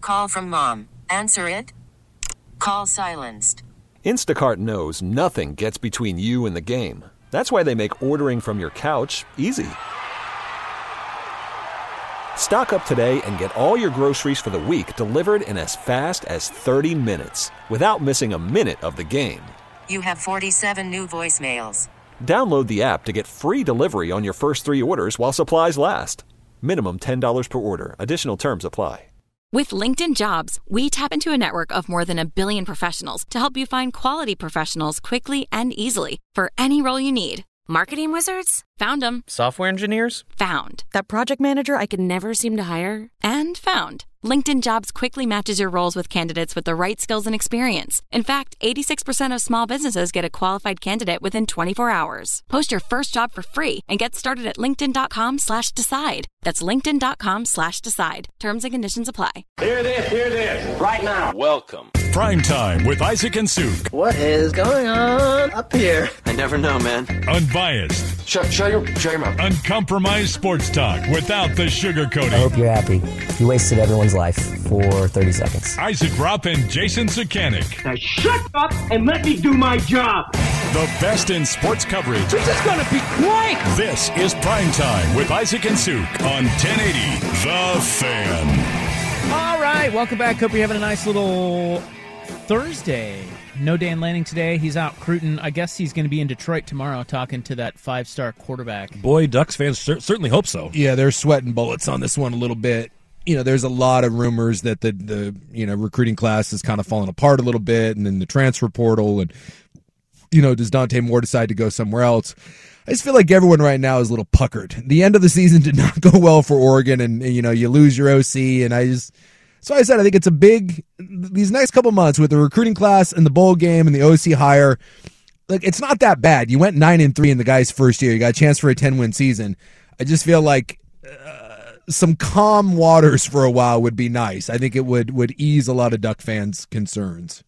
call from mom. Answer it. Call silenced. Instacart knows nothing gets between you and the game. That's why they make ordering from your couch easy. Stock up today and get all your groceries for the week delivered in as fast as 30 minutes without missing a minute of the game. You have 47 new voicemails. Download the app to get free delivery on your first 3 orders while supplies last. Minimum $10 per order. Additional terms apply. With LinkedIn Jobs, we tap into a network of more than 1 billion professionals to help you find quality professionals quickly and easily for any role you need. Marketing wizards? Found them. Software engineers? Found. That project manager I could never seem to hire? And found. LinkedIn Jobs quickly matches your roles with candidates with the right skills and experience. In fact, 86% of small businesses get a qualified candidate within 24 hours. Post your first job for free and get started at linkedin.com/decide. That's linkedin.com/decide. Terms and conditions apply. Hear this, right now. Welcome. Prime Time with Isaac and Suk. What is going on up here? I never know, man. Unbiased. Shut your mouth. Uncompromised sports talk without the sugarcoating. I hope you're happy. You wasted everyone's life for 30 seconds. Isaac Rupp and Jason Sakanik. Now shut up and let me do my job. The best in sports coverage. This is going to be great. This is Prime Time with Isaac and Suk on 1080 The Fan. All right, welcome back. Hope you're having a nice little Thursday. No Dan Lanning today. He's out recruiting. I guess he's going to be in Detroit tomorrow talking to that 5-star quarterback. Boy, Ducks fans certainly hope so. Yeah, they're sweating bullets on this one a little bit. You know, there's a lot of rumors that the recruiting class is kind of falling apart a little bit, and then the transfer portal, and, does Dante Moore decide to go somewhere else? I just feel like everyone right now is a little puckered. The end of the season did not go well for Oregon, and you lose your OC, and so I said I think it's a big, these next couple months with the recruiting class and the bowl game and the OC hire, like, it's not that bad. You went 9-3 in the guy's first year. You got a chance for a 10-win season. I just feel like some calm waters for a while would be nice. I think it would ease a lot of Duck fans' concerns.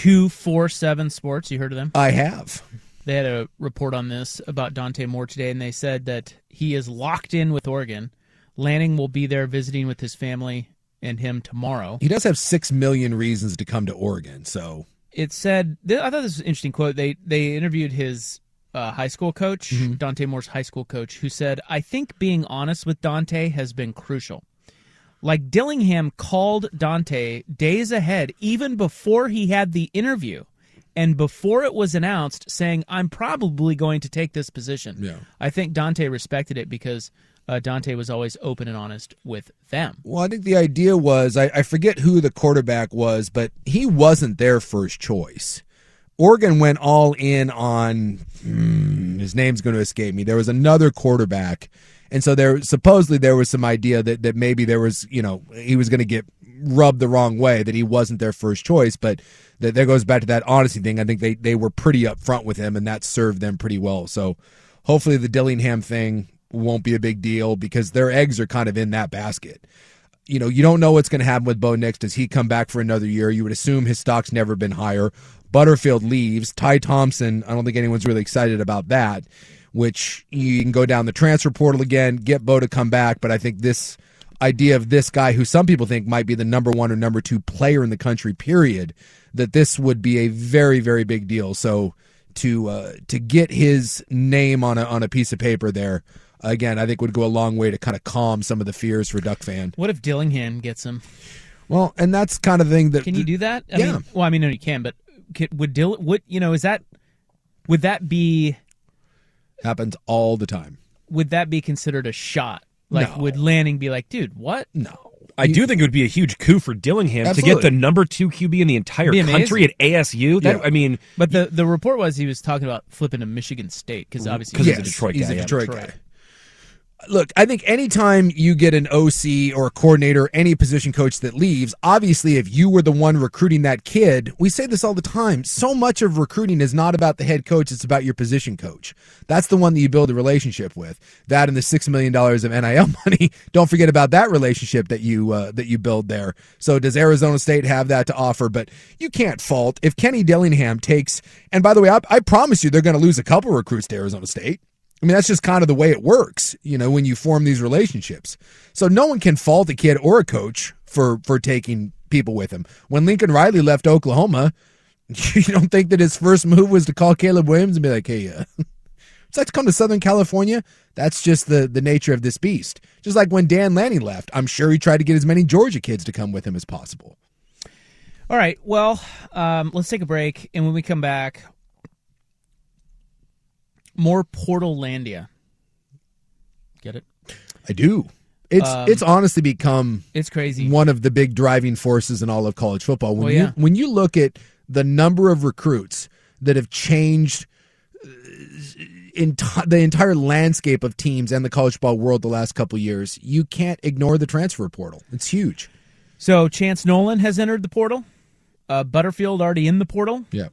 247 Sports, you heard of them? I have. They had a report on this about Dante Moore today, and they said that he is locked in with Oregon. Lanning will be there visiting with his family and him tomorrow. He does have 6 million reasons to come to Oregon, so. It said, I thought this was an interesting quote. They interviewed his high school coach, Dante Moore's high school coach, who said, I think being honest with Dante has been crucial. Like, Dillingham called Dante days ahead, even before he had the interview, and before it was announced, saying, I'm probably going to take this position. Yeah. I think Dante respected it because Dante was always open and honest with them. Well, I think the idea was, I forget who the quarterback was, but he wasn't their first choice. Oregon went all in on, his name's going to escape me. There was another quarterback, and so there was some idea that maybe there was, he was going to get rubbed the wrong way, that he wasn't their first choice, but that goes back to that honesty thing. I think they were pretty upfront with him, and that served them pretty well. So hopefully the Dillingham thing won't be a big deal because their eggs are kind of in that basket. You don't know what's going to happen with Bo Nix. Does he come back for another year? You would assume his stock's never been higher. Butterfield leaves. Ty Thompson, I don't think anyone's really excited about that, which you can go down the transfer portal again, get Bo to come back, but I think this idea of this guy who some people think might be the number 1 or number 2 player in the country, period, that this would be a very, very big deal. So to get his name on a piece of paper there, again, I think would go a long way to kind of calm some of the fears for Duck fan. What if Dillingham gets him? Well, and that's kind of the thing that... Can you do that? Yeah. No, you can, but would that be... Happens all the time. Would that be considered a shot? Like, No. Would Lanning be like, dude, what? No. I do think it would be a huge coup for Dillingham Absolutely. to get the number 2 QB in the entire country at ASU. But the report was he was talking about flipping to Michigan State because obviously he's a Detroit guy. He's a Detroit guy. Look, I think anytime you get an OC or a coordinator, any position coach that leaves, obviously if you were the one recruiting that kid, we say this all the time, so much of recruiting is not about the head coach, it's about your position coach. That's the one that you build a relationship with. That and the $6 million of NIL money, don't forget about that relationship that you build there. So does Arizona State have that to offer? But you can't fault if Kenny Dillingham takes, and by the way, I promise you they're going to lose a couple recruits to Arizona State. I mean, that's just kind of the way it works, when you form these relationships. So no one can fault a kid or a coach for taking people with him. When Lincoln Riley left Oklahoma, you don't think that his first move was to call Caleb Williams and be like, hey, it's like to come to Southern California? That's just the nature of this beast. Just like when Dan Lanning left, I'm sure he tried to get as many Georgia kids to come with him as possible. All right, well, let's take a break, and when we come back, more Portlandia. Get it? I do. It's honestly become it's crazy. One of the big driving forces in all of college football. When you look at the number of recruits that have changed the entire landscape of teams and the college football world the last couple of years, you can't ignore the transfer portal. It's huge. So Chance Nolan has entered the portal. Butterfield already in the portal. Yeah.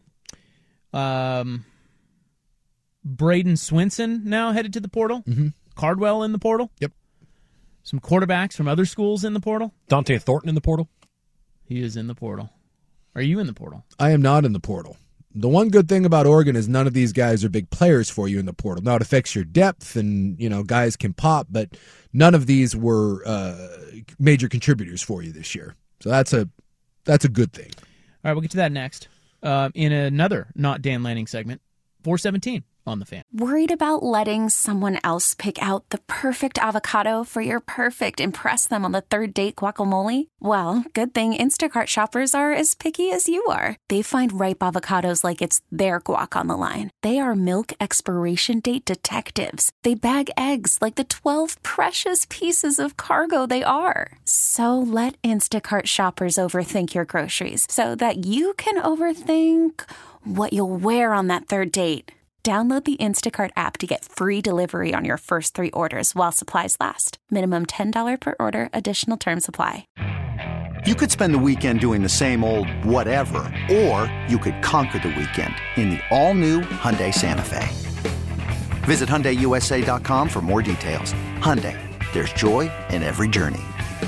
Braden Swinson now headed to the portal. Mm-hmm. Cardwell in the portal. Yep. Some quarterbacks from other schools in the portal. Dante Thornton in the portal. He is in the portal. Are you in the portal? I am not in the portal. The one good thing about Oregon is none of these guys are big players for you in the portal. Now, it affects your depth, and guys can pop, but none of these were major contributors for you this year. So that's a good thing. All right, we'll get to that next. In another not Dan Lanning segment, 417 on the Fan. Worried about letting someone else pick out the perfect avocado for your perfect impress them on the third date guacamole? Well, good thing Instacart shoppers are as picky as you are. They find ripe avocados like it's their guac on the line. They are milk expiration date detectives. They bag eggs like the 12 precious pieces of cargo they are. So let Instacart shoppers overthink your groceries so that you can overthink what you'll wear on that third date. Download the Instacart app to get free delivery on your first 3 orders while supplies last. Minimum $10 per order. Additional terms apply. You could spend the weekend doing the same old whatever, or you could conquer the weekend in the all-new Hyundai Santa Fe. Visit HyundaiUSA.com for more details. Hyundai, there's joy in every journey.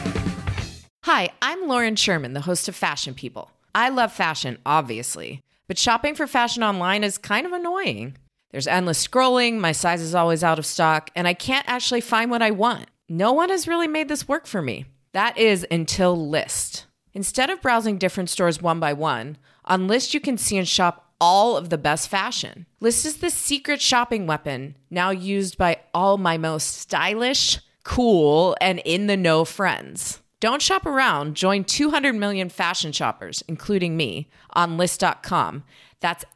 Hi, I'm Lauren Sherman, the host of Fashion People. I love fashion, obviously, but shopping for fashion online is kind of annoying. There's endless scrolling, my size is always out of stock, and I can't actually find what I want. No one has really made this work for me. That is until Lyst. Instead of browsing different stores one by one, on Lyst you can see and shop all of the best fashion. Lyst is the secret shopping weapon now used by all my most stylish, cool, and in-the-know friends. Don't shop around. Join 200 million fashion shoppers, including me, on Lyst.com. That's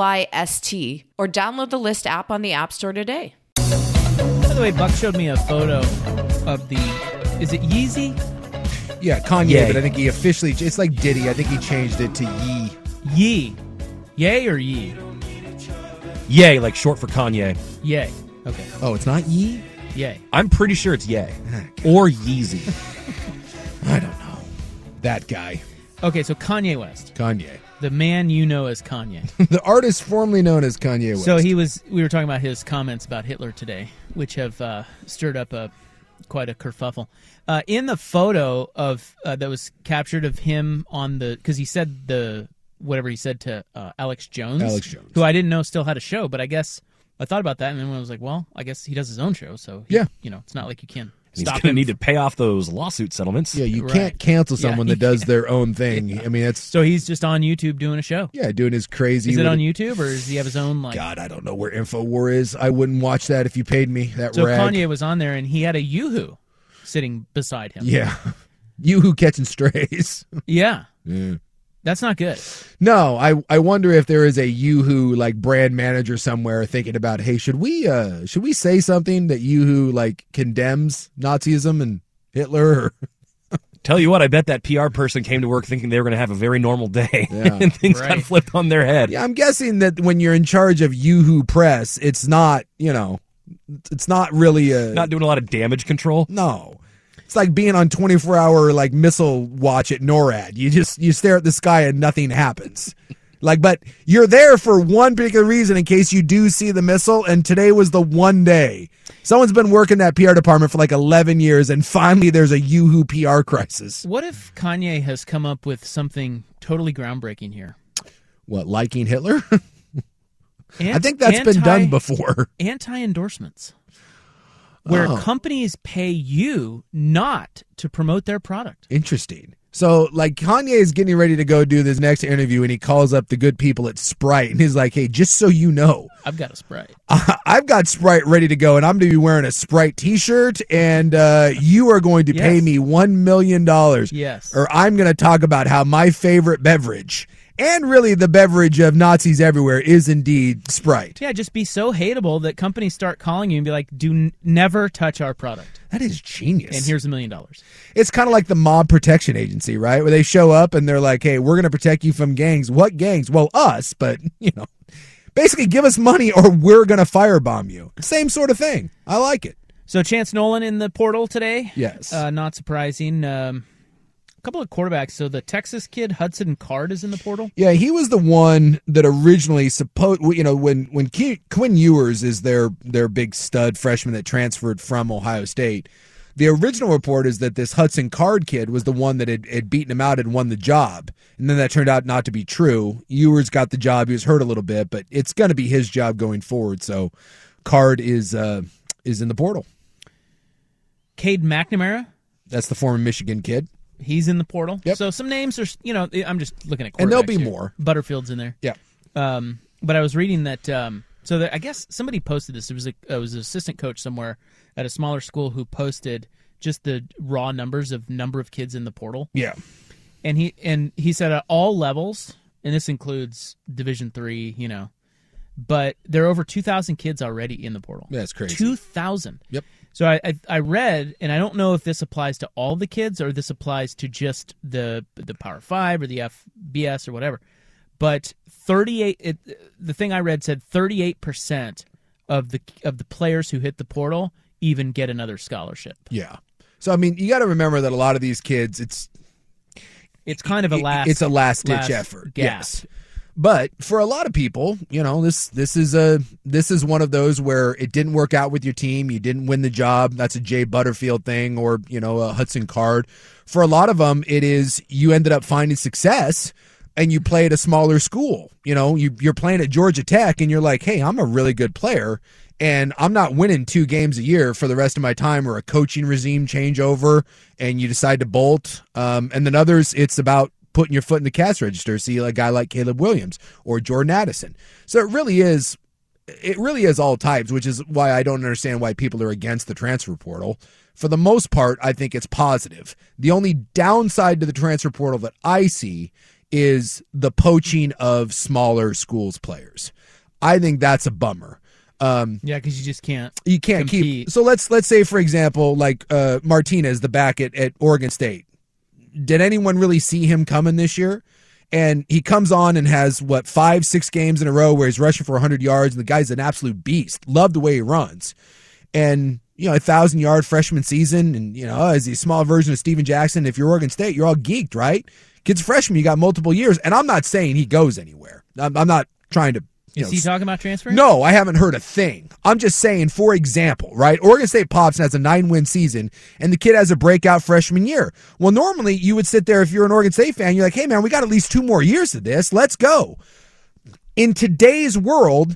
LYST. Or download the Lyst app on the App Store today. By the way, Buck showed me a photo of is it Yeezy? Yeah, Kanye, but I think he officially, it's like Diddy. I think he changed it to Yee. Yee. Yay or Yee? Yay, like short for Kanye. Yay. Okay. Oh, it's not Yee? Yay. I'm pretty sure it's Yay. Or Yeezy. I don't know. That guy. Okay, so Kanye West. Kanye. The man you know as Kanye. The artist formerly known as Kanye West. So we were talking about his comments about Hitler today, which have stirred up quite a kerfuffle. In the photo of that was captured of him because he said whatever he said to Alex Jones, who I didn't know still had a show, but I guess I thought about that, and then I was like, well, I guess he does his own show, so it's not like you can. He's going to need to pay off those lawsuit settlements. Yeah, you can't cancel someone that does their own thing. Yeah. I mean, it's so he's just on YouTube doing a show. Yeah, doing his crazy. Is it on YouTube or does he have his own? God, I don't know where InfoWar is. I wouldn't watch that if you paid me. So Kanye was on there and he had a Yoo-hoo sitting beside him. Yeah, Yoo-hoo catching strays. Yeah. Yeah. That's not good. No, I wonder if there is a Yoo-hoo brand manager somewhere thinking about, hey, should we say something that Yoo-hoo condemns Nazism and Hitler? Tell you what, I bet that PR person came to work thinking they were going to have a very normal day, and things got flipped on their head. Yeah, I'm guessing that when you're in charge of Yoo-hoo Press, it's not it's not really not doing a lot of damage control. No. It's like being on 24-hour missile watch at NORAD. You stare at the sky and nothing happens. But you're there for one particular reason in case you do see the missile, and today was the one day. Someone's been working that PR department for 11 years, and finally there's a Yoo-hoo PR crisis. What if Kanye has come up with something totally groundbreaking here? What, liking Hitler? I think that's been done before. Anti-endorsements. Where companies pay you not to promote their product. Interesting. So, like, Kanye is getting ready to go do this next interview, and he calls up the good people at Sprite, and he's like, hey, just so you know, I've got a Sprite. I've got Sprite ready to go, and I'm going to be wearing a Sprite T-shirt, and you are going to pay me $1 million. Yes. Or I'm going to talk about how my favorite beverage, and really the beverage of Nazis everywhere, is indeed Sprite. Yeah, just be so hateable that companies start calling you and be like, never touch our product. That is genius. And here's $1 million. It's kind of like the mob protection agency, right? Where they show up and they're like, hey, we're going to protect you from gangs. What gangs? Well, us, but, basically give us money or we're going to firebomb you. Same sort of thing. I like it. So Chance Nolan in the portal today? Yes. Not surprising. A couple of quarterbacks. So the Texas kid, Hudson Card, is in the portal? Yeah, he was the one that originally when Quinn Ewers is their big stud freshman that transferred from Ohio State, the original report is that this Hudson Card kid was the one that had beaten him out and won the job. And then that turned out not to be true. Ewers got the job. He was hurt a little bit, but it's going to be his job going forward. So Card is in the portal. Cade McNamara? That's the former Michigan kid. He's in the portal. Yep. So some names are, I'm just looking at quarterbacks. And there'll be here. more. Butterfield's in there. Yeah. But I was reading that, I guess somebody posted this. It was an assistant coach somewhere at a smaller school who posted just the raw numbers of number of kids in the portal. Yeah. And he said at all levels, and this includes Division III, but there are over 2,000 kids already in the portal. That's crazy. 2,000. Yep. So I read, and I don't know if this applies to all the kids or this applies to just the Power 5 or the FBS or whatever, but the thing I read said 38% of the players who hit the portal even get another scholarship. Yeah. So, you got to remember that a lot of these kids, it's kind of a last-ditch effort. Gap. Yes. But for a lot of people, this is one of those where it didn't work out with your team. You didn't win the job. That's a Jay Butterfield thing, or a Hudson Card. For a lot of them, it is you ended up finding success and you play at a smaller school. You're playing at Georgia Tech and you're like, hey, I'm a really good player and I'm not winning 2 games a year for the rest of my time, or a coaching regime changeover and you decide to bolt. And then others, it's about putting your foot in the cash register. See a guy like Caleb Williams or Jordan Addison. So it really is all types, which is why I don't understand why people are against the transfer portal. For the most part, I think it's positive. The only downside to the transfer portal that I see is the poaching of smaller schools players. I think that's a bummer. Because you just can't. You can't compete. keep. So let's say, for example, like Martinez, the back at Oregon State. Did anyone really see him coming this year? And he comes on and has, 5-6 games in a row where he's rushing for 100 yards, and the guy's an absolute beast. Love the way he runs. And, 1,000-yard freshman season, and, as a small version of Steven Jackson, if you're Oregon State, you're all geeked, right? Kid's a freshman, you got multiple years. And I'm not saying he goes anywhere. I'm not trying to. Is he talking about transferring? No, I haven't heard a thing. I'm just saying, for example, right? Oregon State pops and has a 9-win season, and the kid has a breakout freshman year. Well, normally you would sit there if you're an Oregon State fan, you're like, hey, man, we got at least 2 more years of this. Let's go. In today's world,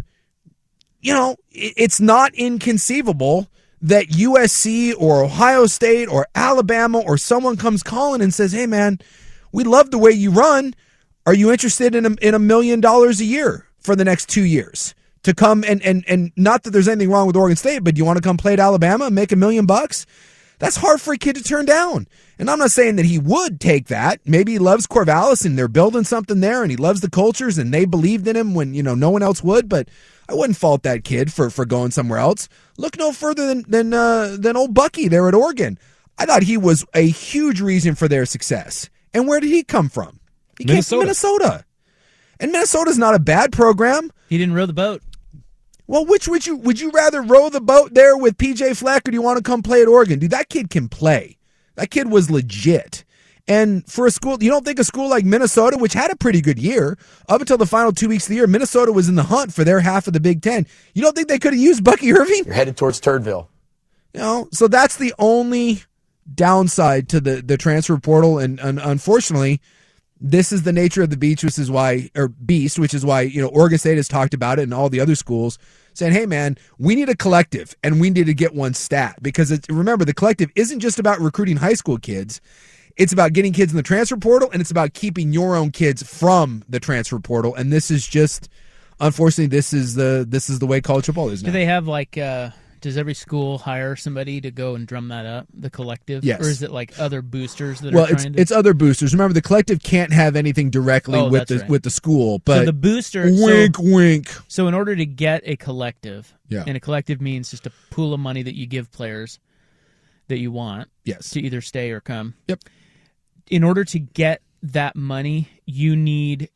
it's not inconceivable that USC or Ohio State or Alabama or someone comes calling and says, hey, man, we love the way you run. Are you interested in $1 million a year for the next 2 years to come and not that there's anything wrong with Oregon State, but do you want to come play at Alabama and make $1 million? That's hard for a kid to turn down. And I'm not saying that he would take that. Maybe he loves Corvallis and they're building something there and he loves the cultures and they believed in him when, no one else would, but I wouldn't fault that kid for going somewhere else. Look no further than old Bucky there at Oregon. I thought he was a huge reason for their success. And where did he come from? He came from Minnesota. And Minnesota's not a bad program. He didn't row the boat. Well, would you rather row the boat there with PJ Fleck, or do you want to come play at Oregon? Dude, that kid can play. That kid was legit. And for a school, you don't think a school like Minnesota, which had a pretty good year, up until the final 2 weeks of the year, Minnesota was in the hunt for their half of the Big Ten. You don't think they could have used Bucky Irving? You're headed towards Turdville. So that's the only downside to the transfer portal, and unfortunately, this is the nature of the beast, which is why Oregon State has talked about it, and all the other schools saying, hey, man, we need a collective, and we need to get one stat. Because remember, the collective isn't just about recruiting high school kids. It's about getting kids in the transfer portal, and it's about keeping your own kids from the transfer portal. And this is just, unfortunately, this is the way college football is now. Do they have does every school hire somebody to go and drum that up, the collective? Yes. Or is it like other boosters that well, are trying to? It's other boosters. Remember, the collective can't have anything directly with the school. But so the booster, wink. So in order to get a collective, yeah. And a collective means just a pool of money that you give players that you want, yes, to either stay or come. Yep. In order to get that money, you need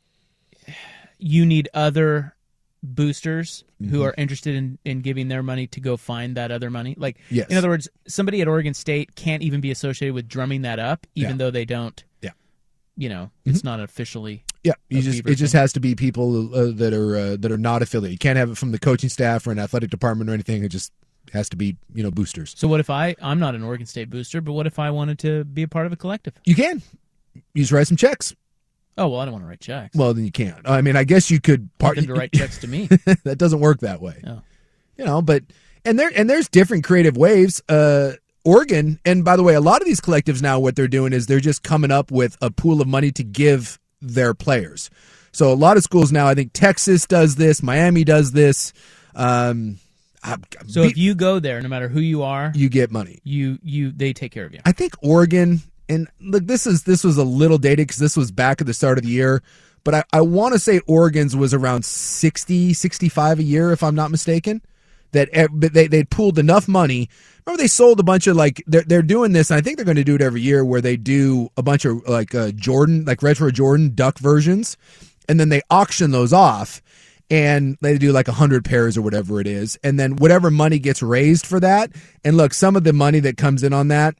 other boosters who are interested in giving their money to go find that other money. Like, yes. In other words, somebody at Oregon State can't even be associated with drumming that up, even though they don't. Yeah. It's not officially. Yeah, it just has to be people that are not affiliated. You can't have it from the coaching staff or an athletic department or anything. It just has to be boosters. So what if I'm not an Oregon State booster, but what if I wanted to be a part of a collective? You can. You just write some checks. Oh, well, I don't want to write checks. Well, then you can't. I mean, I guess you could want them to write checks to me. That doesn't work that way. No. But there's different creative ways. Oregon, and by the way, a lot of these collectives now, what they're doing is they're just coming up with a pool of money to give their players. So a lot of schools now, I think Texas does this, Miami does this. So if you go there, no matter who you are, you get money. They take care of you. I think Oregon. And look, this was a little dated because this was back at the start of the year, but I want to say Oregon's was around 60, 65 a year, if I'm not mistaken. That they pooled enough money. Remember, they sold a bunch of they're doing this. And I think they're going to do it every year, where they do a bunch of Jordan, like retro Jordan duck versions, and then they auction those off, and they do 100 pairs or whatever it is, and then whatever money gets raised for that. And look, some of the money that comes in on that.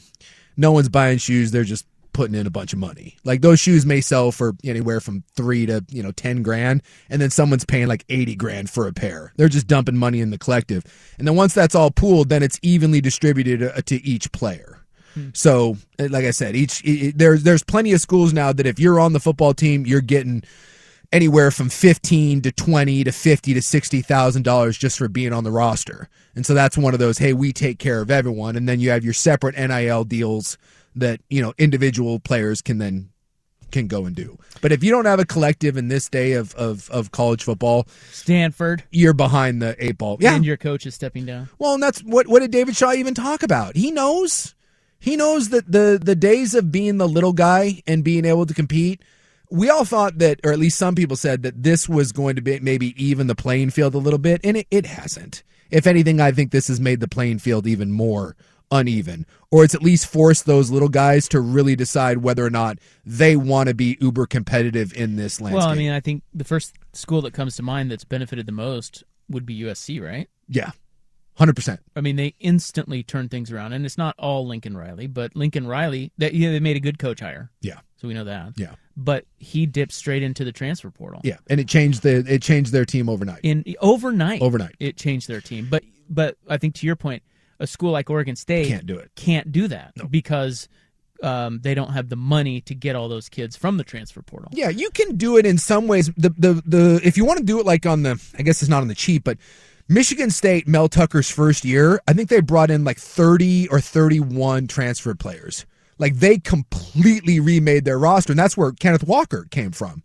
No one's buying shoes. They're just putting in a bunch of money. Like, those shoes may sell for anywhere from $3 to 10 grand, and then someone's paying like 80 grand for a pair. They're just dumping money in the collective. And then once that's all pooled, then it's evenly distributed to each player. So, like I said, there's plenty of schools now that if you're on the football team, you're getting anywhere from $15 to $20 to $50 to $60,000 just for being on the roster. And so that's one of those, hey, we take care of everyone. And then you have your separate NIL deals that, individual players can go and do. But if you don't have a collective in this day of college football, Stanford, you're behind the 8 ball. Yeah. And your coach is stepping down. Well, and that's what did David Shaw even talk about? He knows that the days of being the little guy and being able to compete, we all thought that, or at least some people said that this was going to be maybe even the playing field a little bit, and it hasn't. If anything, I think this has made the playing field even more uneven, or it's at least forced those little guys to really decide whether or not they want to be uber competitive in this landscape. Well, I mean, I think the first school that comes to mind that's benefited the most would be USC, right? Yeah, 100%. I mean, they instantly turned things around, and it's not all Lincoln Riley, but Lincoln Riley, they made a good coach hire. Yeah. So we know that. Yeah. But he dipped straight into the transfer portal. Yeah, and it changed their team overnight. Overnight, it changed their team. But I think, to your point, a school like Oregon State can't do that because they don't have the money to get all those kids from the transfer portal. Yeah, you can do it in some ways. The if you want to do it like on the, I guess it's not on the cheap, but Michigan State, Mel Tucker's first year, I think they brought in 30 or 31 transfer players. Like, they completely remade their roster, and that's where Kenneth Walker came from.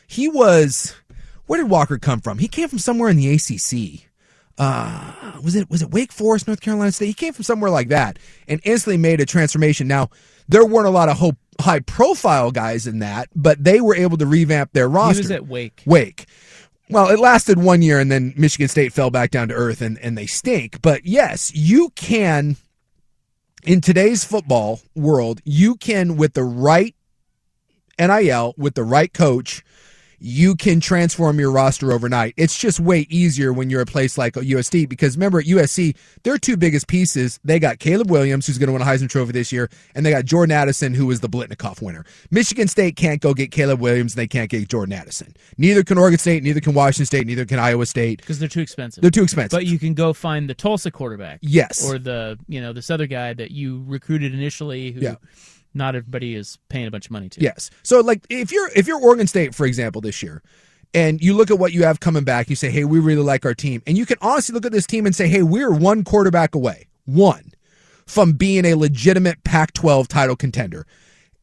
Where did Walker come from? He came from somewhere in the ACC. Was it Wake Forest, North Carolina State? He came from somewhere like that and instantly made a transformation. Now, there weren't a lot of high-profile guys in that, but they were able to revamp their roster. He was at Wake. Well, it lasted 1 year, and then Michigan State fell back down to earth, and they stink. But yes, you can, in today's football world, you can, with the right NIL, with the right coach, you can transform your roster overnight. It's just way easier when you're a place like USC, because remember, at USC, their two biggest pieces, they got Caleb Williams, who's going to win a Heisman Trophy this year, and they got Jordan Addison, who was the Blitnikoff winner. Michigan State can't go get Caleb Williams, and they can't get Jordan Addison. Neither can Oregon State, neither can Washington State, neither can Iowa State. Because they're too expensive. But you can go find the Tulsa quarterback. Yes. Or this other guy that you recruited initially who not everybody is paying a bunch of money to. Yes. So, if you're Oregon State, for example, this year, and you look at what you have coming back, you say, hey, we really like our team. And you can honestly look at this team and say, hey, we're one quarterback away, from being a legitimate Pac-12 title contender.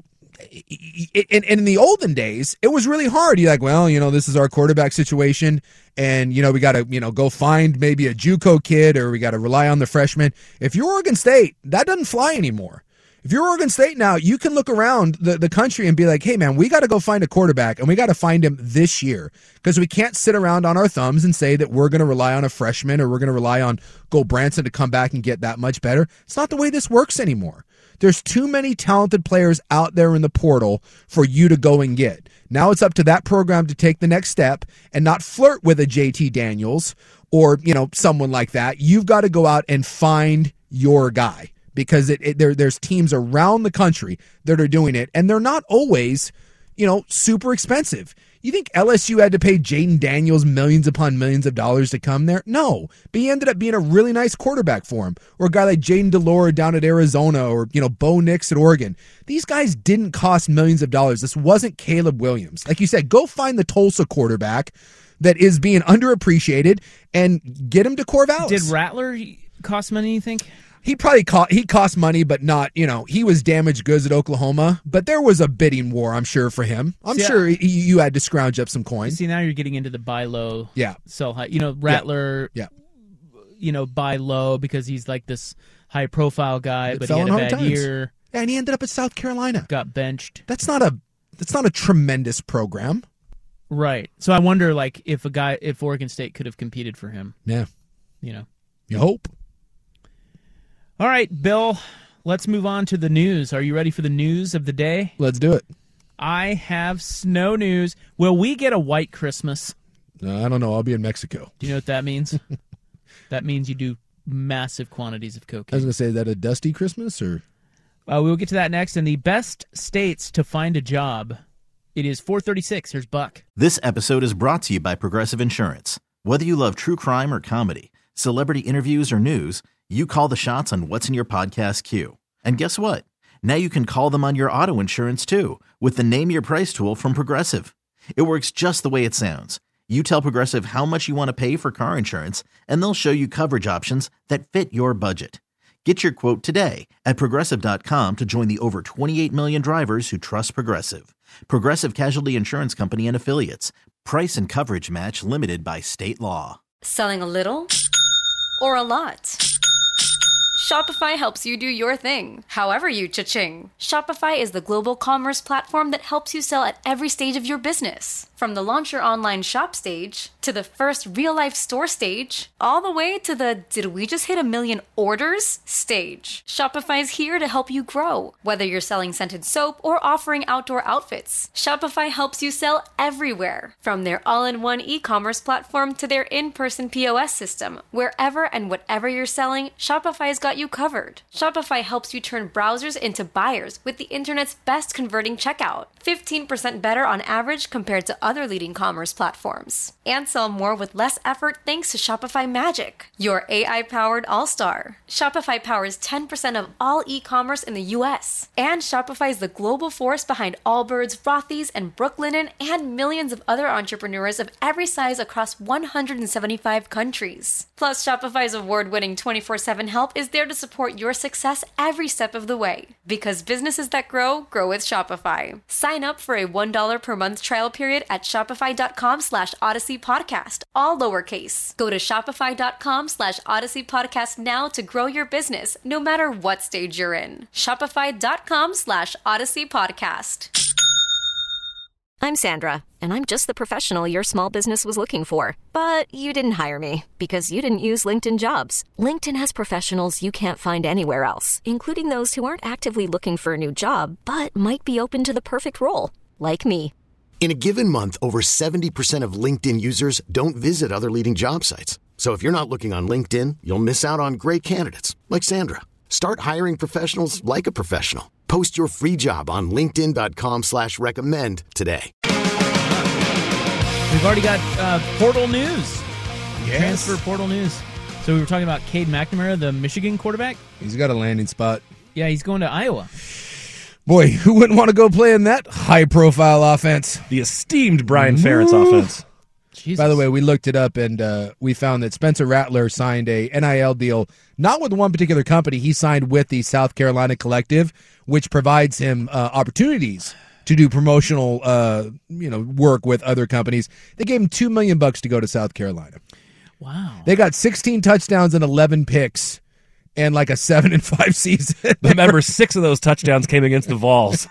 And in the olden days, it was really hard. You're like, well, this is our quarterback situation, and, we got to, go find maybe a JUCO kid, or we got to rely on the freshman. If you're Oregon State, that doesn't fly anymore. If you're Oregon State now, you can look around the country and be like, hey, man, we got to go find a quarterback, and we got to find him this year, because we can't sit around on our thumbs and say that we're going to rely on a freshman or we're going to rely on Branson to come back and get that much better. It's not the way this works anymore. There's too many talented players out there in the portal for you to go and get. Now it's up to that program to take the next step and not flirt with a JT Daniels or, someone like that. You've got to go out and find your guy, because there's teams around the country that are doing it, and they're not always, super expensive. You think LSU had to pay Jaden Daniels millions upon millions of dollars to come there? No. But he ended up being a really nice quarterback for him. Or a guy like Jaden Delore down at Arizona, or, Bo Nix at Oregon. These guys didn't cost millions of dollars. This wasn't Caleb Williams. Like you said, go find the Tulsa quarterback that is being underappreciated and get him to Corvallis. Did Rattler cost money, you think? He probably cost money, but not, he was damaged goods at Oklahoma, but there was a bidding war, I'm sure, for him. I'm sure you had to scrounge up some coins. See, now you're getting into the buy low, sell high. Rattler, buy low because he's like this high profile guy, but he had a bad year. Yeah, and he ended up at South Carolina. Got benched. That's not a tremendous program. Right. So I wonder, like, if Oregon State could have competed for him. Yeah. You hope. All right, Bill, let's move on to the news. Are you ready for the news of the day? Let's do it. I have snow news. Will we get a white Christmas? I don't know. I'll be in Mexico. Do you know what that means? That means you do massive quantities of cocaine. I was going to say, is that a dusty Christmas? Or we will get to that next. And the best states to find a job. It is 4:36. Here's Buck. This episode is brought to you by Progressive Insurance. Whether you love true crime or comedy, celebrity interviews or news, you call the shots on what's in your podcast queue. And guess what? Now you can call them on your auto insurance too, with the Name Your Price tool from Progressive. It works just the way it sounds. You tell Progressive how much you want to pay for car insurance, and they'll show you coverage options that fit your budget. Get your quote today at Progressive.com to join the over 28 million drivers who trust Progressive. Progressive Casualty Insurance Company and Affiliates. Price and coverage match limited by state law. Selling a little or a lot? Shopify helps you do your thing, however you cha-ching. Shopify is the global commerce platform that helps you sell at every stage of your business. From the launch your online shop stage, to the first real-life store stage, all the way to the did we just hit 1 million orders stage. Shopify's here to help you grow. Whether you're selling scented soap or offering outdoor outfits, Shopify helps you sell everywhere. From their all-in-one e-commerce platform to their in-person POS system, wherever and whatever you're selling, Shopify's got you covered. Shopify helps you turn browsers into buyers with the internet's best converting checkout. 15% better on average compared to other leading commerce platforms. And sell more with less effort thanks to Shopify Magic, your AI-powered all-star. Shopify powers 10% of all e-commerce in the U.S. And Shopify is the global force behind Allbirds, Rothy's, and Brooklinen, and millions of other entrepreneurs of every size across 175 countries. Plus, Shopify's award-winning 24/7 help is there to support your success every step of the way. Because businesses that grow, grow with Shopify. Sign up for a $1 per month trial period at shopify.com/Odyssey Podcast, all lowercase. Go to shopify.com/Odyssey Podcast now to grow your business, no matter what stage you're in. Shopify.com/Odyssey Podcast. I'm Sandra, and I'm just the professional your small business was looking for. But you didn't hire me because you didn't use LinkedIn Jobs. LinkedIn has professionals you can't find anywhere else, including those who aren't actively looking for a new job, but might be open to the perfect role, like me. In a given month, over 70% of LinkedIn users don't visit other leading job sites. So if you're not looking on LinkedIn, you'll miss out on great candidates like Sandra. Start hiring professionals like a professional. Post your free job on linkedin.com/recommend today. We've already got portal news. Yes. Transfer portal news. So we were talking about Cade McNamara, the Michigan quarterback. He's got a landing spot. Yeah, he's going to Iowa. Boy, who wouldn't want to go play in that high-profile offense? The esteemed Brian Ferentz offense. Jesus. By the way, we looked it up, and we found that Spencer Rattler signed a NIL deal, not with one particular company. He signed with the South Carolina Collective, which provides him opportunities to do promotional work with other companies. They gave him $2 million to go to South Carolina. Wow. They got 16 touchdowns and 11 picks and like a 7-5 season. Remember, 6 of those touchdowns came against the Vols.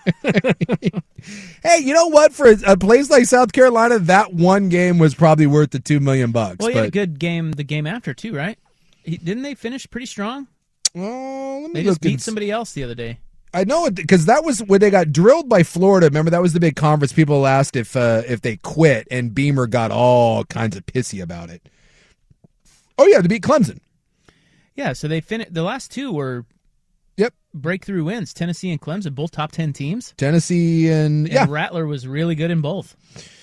Hey, you know what? For a place like South Carolina, that one game was probably worth the $2 million. Well, he had a good game the game after, too, right? Didn't they finish pretty strong? They just beat somebody else the other day. I know it because that was when they got drilled by Florida. Remember, that was the big conference. People asked if they quit, and Beamer got all kinds of pissy about it. Oh, yeah, to beat Clemson. Yeah, so they finished. The last two were breakthrough wins. Tennessee and Clemson, both top 10 teams. Tennessee and Rattler was really good in both.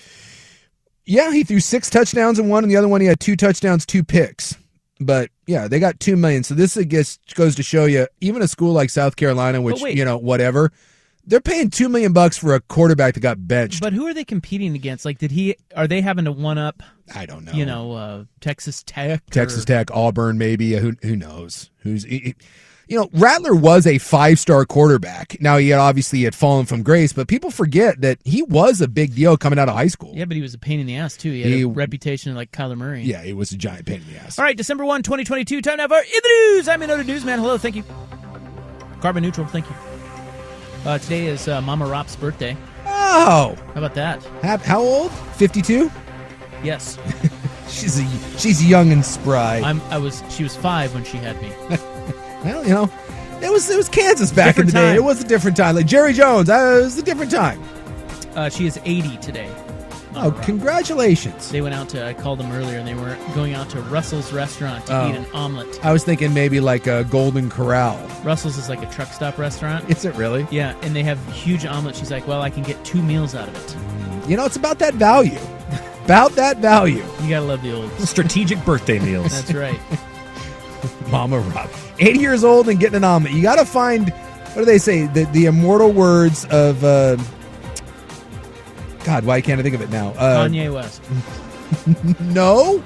Yeah, he threw 6 touchdowns in one, and the other one he had 2 touchdowns, 2 picks. But yeah, they got $2 million. So this, I guess, goes to show you, even a school like South Carolina, which whatever, they're paying $2 million for a quarterback that got benched. But who are they competing against? Like, are they having to one up? I don't know. Texas Tech, Auburn, maybe. Who knows? Rattler was a 5-star quarterback. Now he had fallen from grace, but people forget that he was a big deal coming out of high school. Yeah, but he was a pain in the ass too. He had a reputation like Kyler Murray. Yeah, he was a giant pain in the ass. All right, December 1, 2022. Time now for In the News. I'm Inno Newsman. Hello, thank you. Carbon neutral, thank you. Today is Mama Rop's birthday. Oh, how about that? How old? 52. Yes. she's young and spry. She was 5 when she had me. Well, it was Kansas back in the day. It was a different time. Like Jerry Jones, it was a different time. She is 80 today. Oh, congratulations. They went out I called them earlier, and they were going out to Russell's restaurant to eat an omelet. I was thinking maybe like a Golden Corral. Russell's is like a truck stop restaurant. Is it really? Yeah, and they have huge omelets. She's like, well, I can get 2 meals out of it. It's about that value. About that value. You gotta love the old strategic birthday meals. That's right. Mama Rob, 80 years old and getting an omelet. You got to find, what do they say, the immortal words of, God, why can't I think of it now? Kanye West. No.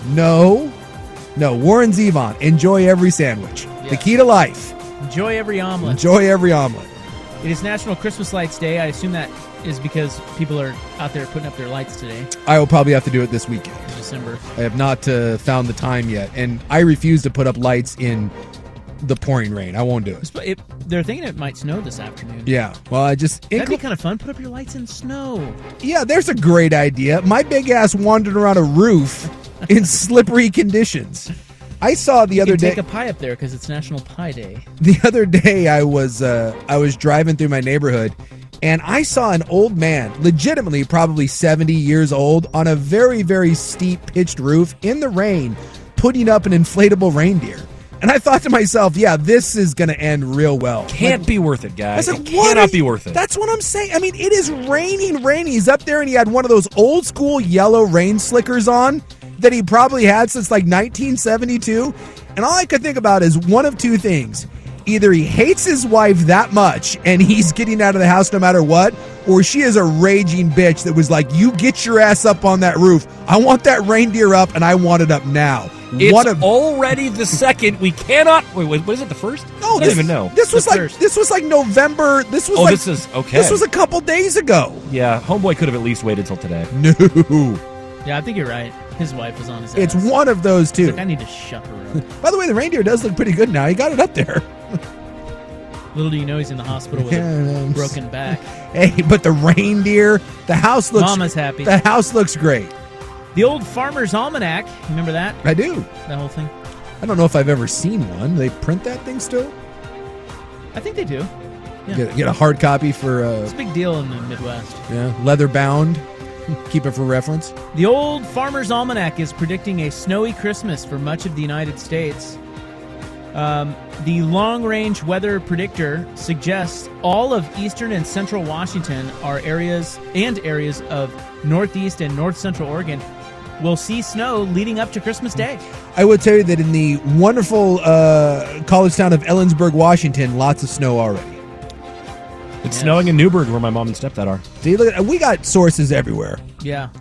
Warren Zevon, enjoy every sandwich. Yeah. The key to life. Enjoy every omelet. Enjoy every omelet. It is National Christmas Lights Day. I assume that is because people are out there putting up their lights today. I will probably have to do it this weekend. December. I have not found the time yet, and I refuse to put up lights in the pouring rain. I won't do it. They're thinking it might snow this afternoon. Yeah, well, that'd be kind of fun. Put up your lights in snow. Yeah, there's a great idea. My big ass wandered around a roof in slippery conditions. I saw the other day. Take a pie up there because it's National Pie Day. The other day, I was driving through my neighborhood, and I saw an old man, legitimately probably 70 years old, on a very, very steep pitched roof in the rain, putting up an inflatable reindeer. And I thought to myself, yeah, this is going to end real well. Can't be worth it, guys. It cannot be worth it. That's what I'm saying. I mean, it is raining. He's up there, and he had one of those old school yellow rain slickers on that he probably had since like 1972. And all I could think about is one of two things. Either he hates his wife that much and he's getting out of the house no matter what, or she is a raging bitch that was like, you get your ass up on that roof. I want that reindeer up, and I want it up now. It's already the second. We cannot. Wait, what is it? The first? No, I don't even know. This was like November. This was this is okay. This was a couple days ago. Yeah, homeboy could have at least waited till today. No. Yeah, I think you're right. His wife was on his ass. It's one of those two. He's like, I need to shut her up. By the way, the reindeer does look pretty good now. He got it up there. Little do you know he's in the hospital with a broken back. Hey, but the reindeer, the house looks... Mama's happy. The house looks great. The old Farmer's Almanac. Remember that? I do. That whole thing? I don't know if I've ever seen one. They print that thing still? I think they do. Yeah. Get a hard copy for... It's a big deal in the Midwest. Yeah, leather bound. Keep it for reference. The old Farmer's Almanac is predicting a snowy Christmas for much of the United States. The long-range weather predictor suggests all of eastern and central Washington are areas of northeast and north-central Oregon will see snow leading up to Christmas Day. I would tell you that in the wonderful college town of Ellensburg, Washington, lots of snow already. It's snowing in Newburgh, where my mom and stepdad are. See, look, we got sources everywhere. Yeah.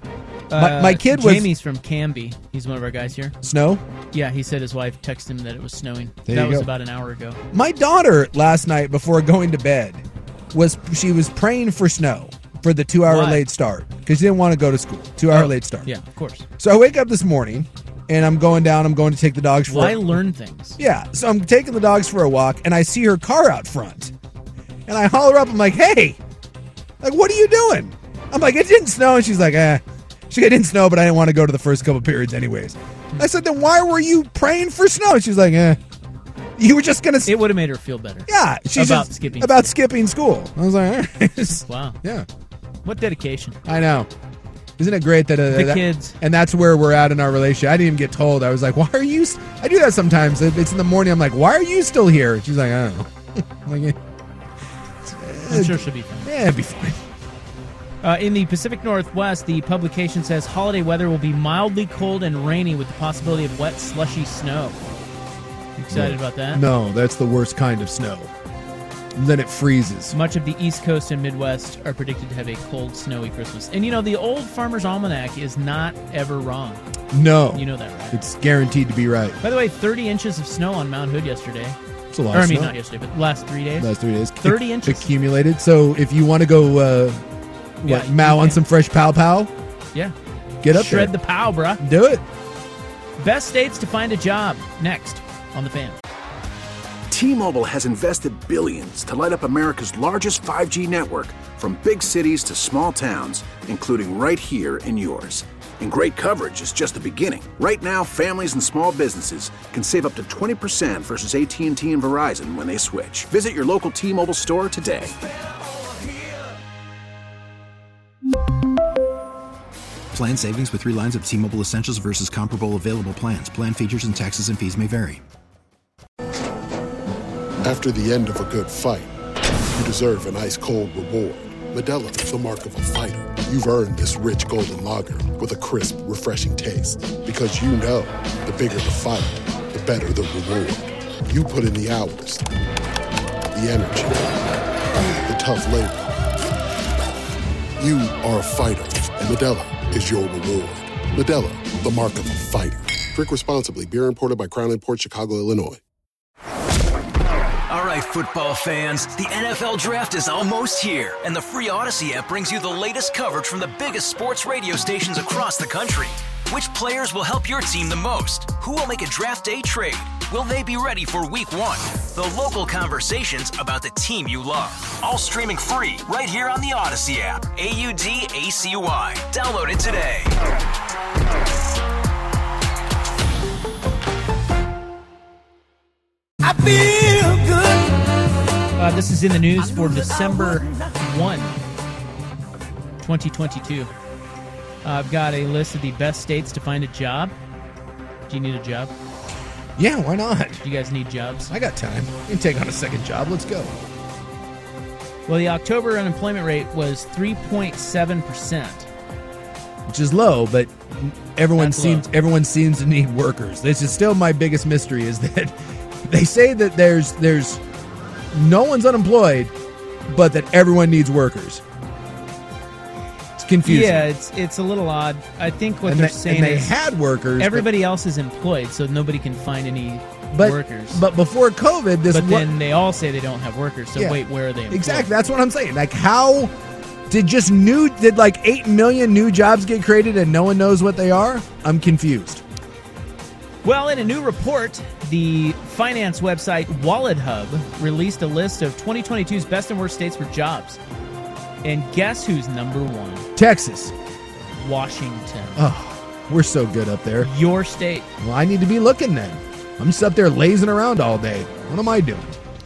My kid was... Jamie's from Canby. He's one of our guys here. Snow? Yeah, he said his wife texted him that it was snowing. There that you was go. about an hour ago. My daughter last night before going to bed was praying for snow for the 2-hour Why? late start because she didn't want to go to school. 2-hour late start. Yeah, of course. So I wake up this morning and I'm going down. I'm going to take the dogs for Why learn things? Yeah, so I'm taking the dogs for a walk and I see her car out front. And I holler up. I'm like, hey, like, what are you doing? I'm like, it didn't snow. And she's like, She it didn't snow, but I didn't want to go to the first couple periods anyways. I said, then why were you praying for snow? And she's like, you were just going to... It would have made her feel better. Yeah. She's about skipping school. I was like, all right. Wow. Yeah. What dedication. I know. Isn't it great that... The kids. And that's where we're at in our relationship. I didn't even get told. I was like, why are you... I do that sometimes. It's in the morning. I'm like, why are you still here? And she's like, I don't know. I'm like, I'm sure she'll be fine. Yeah, it'll be fine. In the Pacific Northwest, the publication says holiday weather will be mildly cold and rainy with the possibility of wet, slushy snow. You excited about that? No, that's the worst kind of snow. And then it freezes. Much of the East Coast and Midwest are predicted to have a cold, snowy Christmas. And the old Farmer's Almanac is not ever wrong. No. You know that, right? It's guaranteed to be right. By the way, 30 inches of snow on Mount Hood yesterday. It's a lot of snow. Not yesterday, but last 3 days. 30 inches. Accumulated. So if you want to go... mow on some fresh pow pow? Yeah. Get up Shred there. the pow, bruh. Do it. Best states to find a job. Next on The Fan. T-Mobile has invested billions to light up America's largest 5G network from big cities to small towns, including right here in yours. And great coverage is just the beginning. Right now, families and small businesses can save up to 20% versus AT&T and Verizon when they switch. Visit your local T-Mobile store today. Plan savings with 3 lines of T-Mobile Essentials versus comparable available plans. Plan features and taxes and fees may vary. After the end of a good fight, you deserve an ice-cold reward. Modelo is the mark of a fighter. You've earned this rich golden lager with a crisp, refreshing taste. Because you know, the bigger the fight, the better the reward. You put in the hours, the energy, the tough labor. You are a fighter, and Modelo is your reward. Modelo, the mark of a fighter. Drink responsibly. Beer imported by Crown Imports, Chicago, Illinois. All right, football fans, the NFL Draft is almost here, and the free Odyssey app brings you the latest coverage from the biggest sports radio stations across the country. Which players will help your team the most? Who will make a draft day trade? Will they be ready for Week 1? The local conversations about the team you love. All streaming free right here on the Odyssey app. AUDACY. Download it today. I feel good. This is in the news for December 1, 2022. I've got a list of the best states to find a job. Do you need a job? Yeah, why not? Do you guys need jobs? I got time. You can take on a second job. Let's go. Well, the October unemployment rate was 3.7%. Which is low, but everyone seems to need workers. This is still my biggest mystery is that they say that there's no one's unemployed, but that everyone needs workers. It's confusing. Yeah, it's a little odd. I think what they're saying they is had workers. Everybody else is employed, so nobody can find any workers. But before COVID, then they all say they don't have workers. So wait, where are they employed? Exactly. That's what I'm saying. Like, how did like 8 million new jobs get created and no one knows what they are? I'm confused. Well, in a new report, the finance website WalletHub released a list of 2022's best and worst states for jobs. And guess who's number 1? Texas. Washington. Oh, we're so good up there. Your state. Well, I need to be looking then. I'm just up there lazing around all day. What am I doing?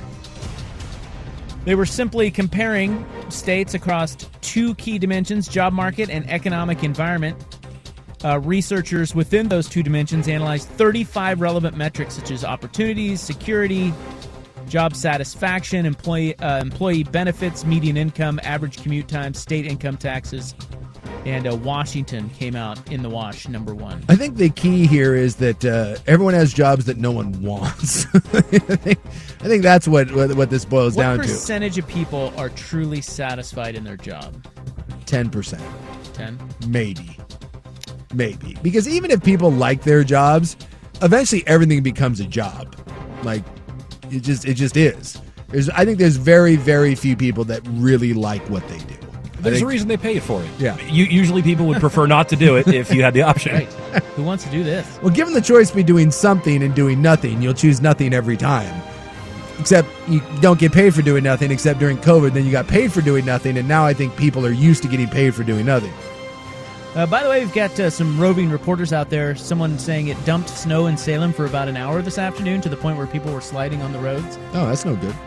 They were simply comparing states across 2 key dimensions, job market and economic environment. Researchers within those 2 dimensions analyzed 35 relevant metrics such as opportunities, security, job satisfaction, employee benefits, median income, average commute time, state income taxes, and Washington came out in the wash, number 1. I think the key here is that everyone has jobs that no one wants. I think that's what this boils down to. What percentage of people are truly satisfied in their job? 10%. 10? Maybe. maybe. Because even if people like their jobs, eventually everything becomes a job. Like, it just is. I think there's very, very few people that really like what they do. There's a reason they pay you for it. Yeah. Usually people would prefer not to do it if you had the option. Right. Who wants to do this? Well, given the choice between doing something and doing nothing, you'll choose nothing every time. Except you don't get paid for doing nothing, except during COVID. Then you got paid for doing nothing, and now I think people are used to getting paid for doing nothing. By the way, we've got some roving reporters out there. Someone saying it dumped snow in Salem for about an hour this afternoon to the point where people were sliding on the roads. Oh, that's no good.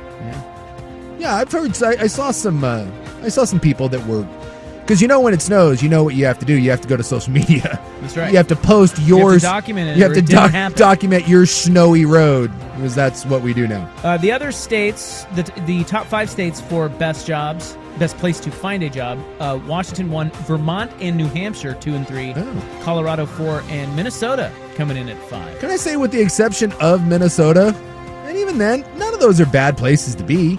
Yeah, I've heard. I saw some people that were, because when it snows, you know what you have to do. You have to go to social media. That's right. You have to post yours. You have to document it. You have to document your snowy road, because that's what we do now. The other states, the top 5 states for best jobs, best place to find a job: Washington 1, Vermont and New Hampshire 2 and 3, Colorado 4, and Minnesota coming in at 5. Can I say, with the exception of Minnesota, and even then, none of those are bad places to be.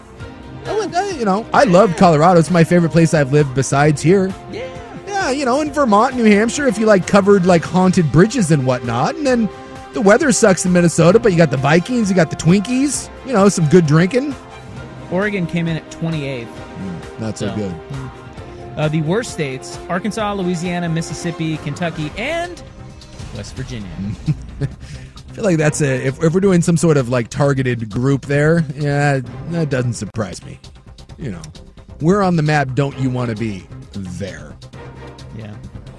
I love Colorado. It's my favorite place I've lived besides here. Yeah, in Vermont, New Hampshire, if you covered haunted bridges and whatnot. And then the weather sucks in Minnesota, but you got the Vikings, you got the Twinkies, some good drinking. Oregon came in at 28th. Not so good. The worst states: Arkansas, Louisiana, Mississippi, Kentucky, and West Virginia. I feel like that's if we're doing some sort of targeted group there, yeah, that doesn't surprise me. Where on the map don't you want to be? There. Yeah.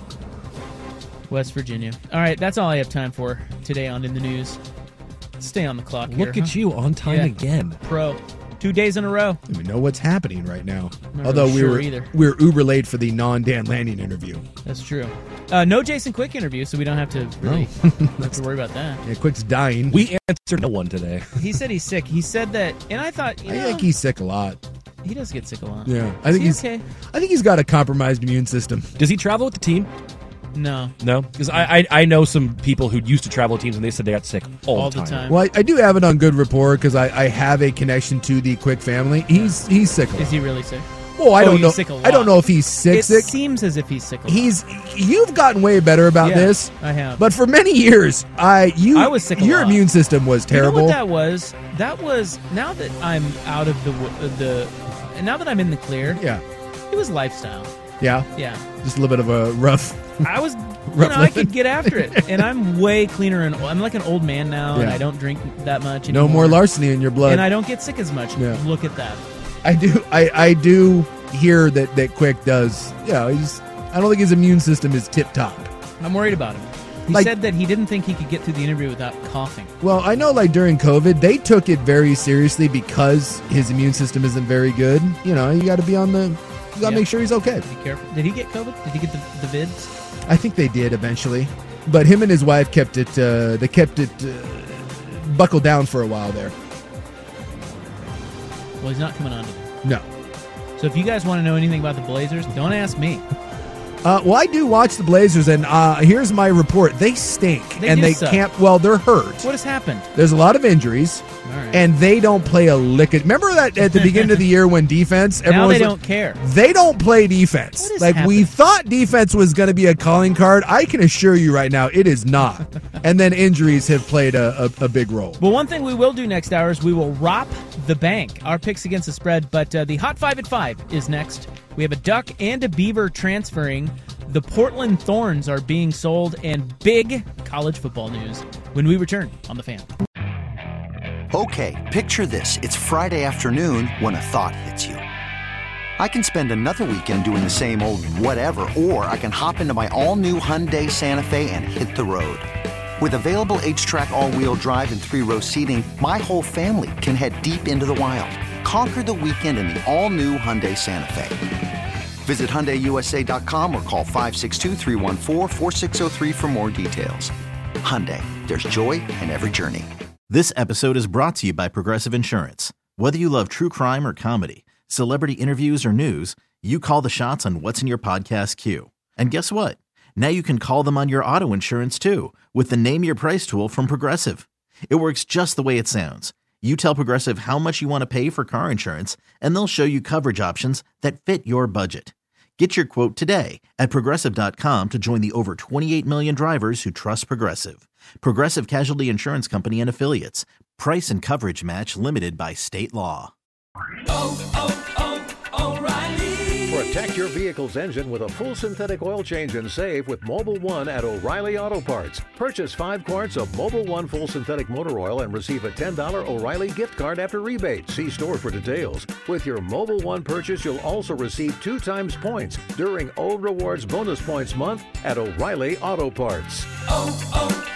West Virginia. All right, that's all I have time for today on In the News. Stay on the clock here. Look at you, on time again. Pro. 2 days in a row. I don't even know what's happening right now. Not Although really we're uber late for the non-Dan Lanning interview. That's true. No Jason Quick interview, so we don't have to really have to worry about that. Yeah, Quick's dying. We answered no one today. He said he's sick. He said that, and I thought, I think he's sick a lot. He does get sick a lot. Yeah, I think he's okay. I think he's got a compromised immune system. Does he travel with the team? No. Because I know some people who used to travel with teams and they said they got sick all the time. Well, I do have it on good rapport because I have a connection to the Quick family. He's sick a lot. Is he really sick? Well, I don't know. Sick a lot. I don't know if he's sick. It seems as if he's sick a lot. You've gotten way better about this. I have. But for many years, I was sick a your lot. immune system was terrible. You know what that was? That was, now that I'm out of now that I'm in the clear. Yeah. It was lifestyle. Yeah. Yeah. Just a little bit of a rough. I was. I could get after it, and I'm way cleaner, and I'm like an old man now, and I don't drink that much anymore. No more larceny in your blood, and I don't get sick as much. Yeah. Look at that. I do hear that Quick does. I don't think his immune system is tip top. I'm worried about him. He said that he didn't think he could get through the interview without coughing. Well, I know during COVID, they took it very seriously because his immune system isn't very good. You got to be on the. You got to make sure he's okay. Be careful. Did he get COVID? Did he get the vids? I think they did eventually, but him and his wife kept it. They kept it buckled down for a while there. Well, he's not coming on today. No. So if you guys want to know anything about the Blazers, don't ask me. Well, I do watch the Blazers, and here's my report. They stink, and they can't. Well, they're hurt. What has happened? There's a lot of injuries, and they don't play a lick. Remember that at the beginning of the year when defense? Now they don't care. They don't play defense. We thought defense was going to be a calling card. I can assure you right now, it is not. And then injuries have played a big role. Well, one thing we will do next hour is we will rob the bank. Our picks against the spread, but the Hot 5 at 5 is next. We have a Duck and a Beaver transferring. The Portland Thorns are being sold, and big college football news when we return on The Fan. Okay, picture this. It's Friday afternoon when a thought hits you. I can spend another weekend doing the same old whatever, or I can hop into my all-new Hyundai Santa Fe and hit the road. With available H-Track all-wheel drive and 3-row seating, my whole family can head deep into the wild. Conquer the weekend in the all-new Hyundai Santa Fe. Visit HyundaiUSA.com or call 562-314-4603 for more details. Hyundai, there's joy in every journey. This episode is brought to you by Progressive Insurance. Whether you love true crime or comedy, celebrity interviews or news, you call the shots on what's in your podcast queue. And guess what? Now you can call them on your auto insurance too with the Name Your Price tool from Progressive. It works just the way it sounds. You tell Progressive how much you want to pay for car insurance, and they'll show you coverage options that fit your budget. Get your quote today at Progressive.com to join the over 28 million drivers who trust Progressive. Progressive Casualty Insurance Company and Affiliates. Price and coverage match limited by state law. O'Reilly. Protect your vehicle's engine with a full synthetic oil change and save with Mobil 1 at O'Reilly Auto Parts. Purchase 5 quarts of Mobil 1 full synthetic motor oil and receive a $10 O'Reilly gift card after rebate. See store for details. With your Mobil 1 purchase, you'll also receive 2 times points during O Rewards Bonus Points Month at O'Reilly Auto Parts.